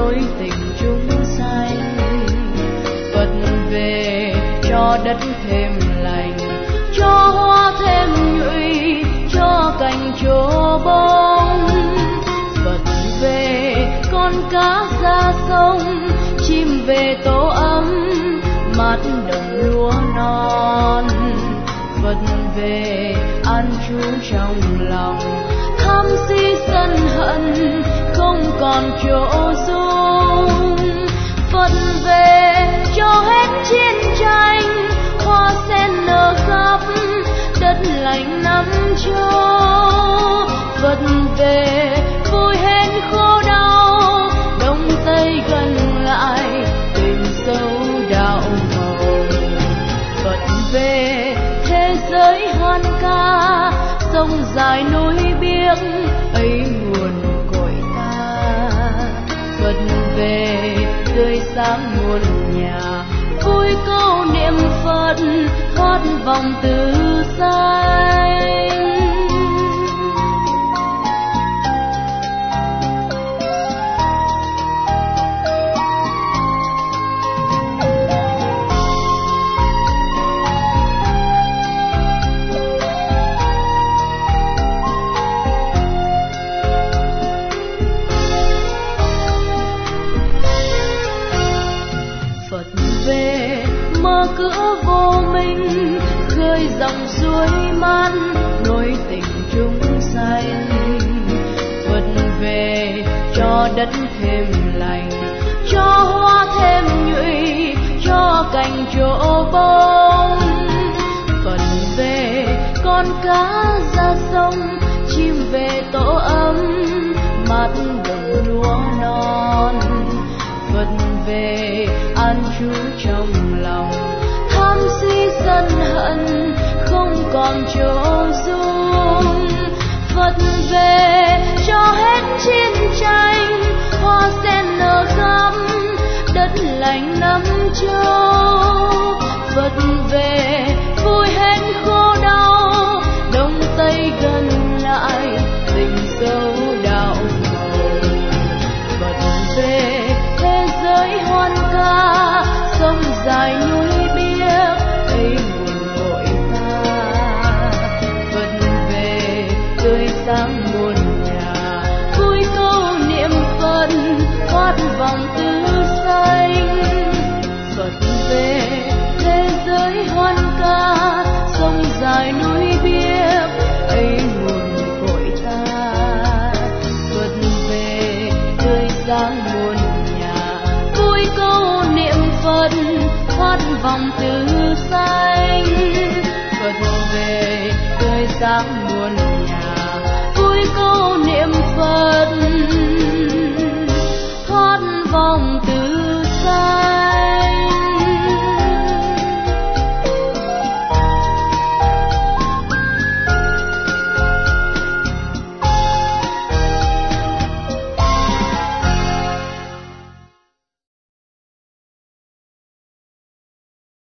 nối tình chúng sanh. Phật về cho đất thêm lành, cho hoa thêm nhụy, cho cành trổ bông. Phật về con cá ra sông, chim về tổ ấm, mát đồng lúa non. Phật về an trú trong lòng, tham si sân hận không còn chỗ dung. Phật về cho hết chiến tranh, hoa sen nở khắp đất lành năm châu. Phật về vui hết khổ đau, đông tây gần lại tình sâu đạo màu. Phật về thế giới hoan ca, sông dài núi biếc ấy nguồn cội ta. Phật về tươi sáng muôn nhà, vui câu niệm Phật thoát vòng tử sanh. Mở cửa vô minh, khơi dòng suối mát nối tình chúng sanh. Phật về cho đất thêm lành, cho hoa thêm nhụy, cho cành trổ bông. Phật về con cá ra sông, chim về tổ ấm, mát đồng lúa non. Phật về an trú trong lòng, tham si sân hận không còn chỗ dung. Phật về cho hết chiến tranh, hoa sen nở khắp đất lành năm châu. Phật về vui hết khổ đau, đông tây gần lại tình sâu đạo màu. Phật về thế giới hoan ca, sông dài núi biếc ấy nguồn cội ta. Phật về tươi sáng muôn nhà, vui câu niệm Phật thoát vòng tử sanh. Phật về thế giới hoan ca, sông dài núi biếc ấy nguồn cội ta. Phật về tươi sáng muôn nhà, vui câu niệm Phật thoát vòng tử sanh. Phật về tươi sáng muôn nhà, vui câu niệm Phật